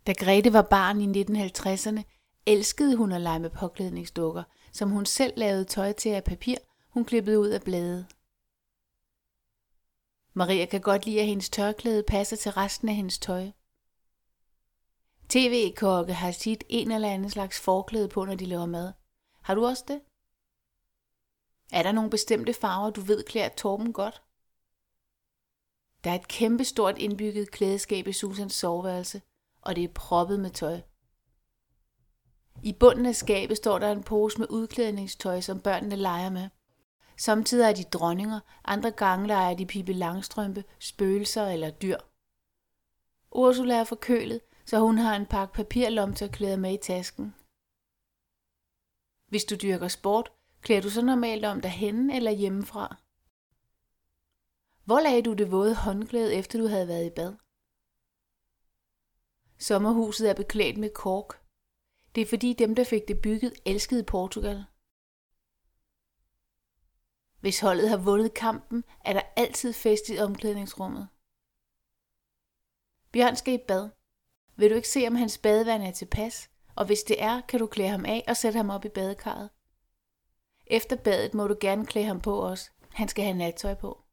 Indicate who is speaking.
Speaker 1: Da Grete var barn i 1950'erne, elskede hun at lege med påklædningsdukker, som hun selv lavede tøj til af papir, hun klippede ud af blade. Maria kan godt lide, at hendes tørklæde passer til resten af hendes tøj. TV-kokke har tit en eller anden slags forklæde på, når de laver mad. Har du også det? Er der nogle bestemte farver, du ved klæder Torben godt? Der er et kæmpestort indbygget klædeskab i Susans soveværelse, og det er proppet med tøj. I bunden af skabet står der en pose med udklædningstøj, som børnene leger med. Samtidig er de dronninger, andre gange leger de Pippi Langstrømpe, spøgelser eller dyr. Ursula er forkølet, så hun har en pakke papirlomtørklæder med i tasken. Hvis du dyrker sport, klæder du så normalt om derhenne eller hjemmefra? Hvor lagde du det våde håndklæde, efter du havde været i bad? Sommerhuset er beklædt med kork. Det er fordi dem, der fik det bygget, elskede Portugal. Hvis holdet har vundet kampen, er der altid fest i omklædningsrummet. Bjørn skal i bad. Vil du ikke se, om hans badevand er tilpas? Og hvis det er, kan du klæde ham af og sætte ham op i badekarret. Efter badet må du gerne klæde ham på også. Han skal have nattøj på.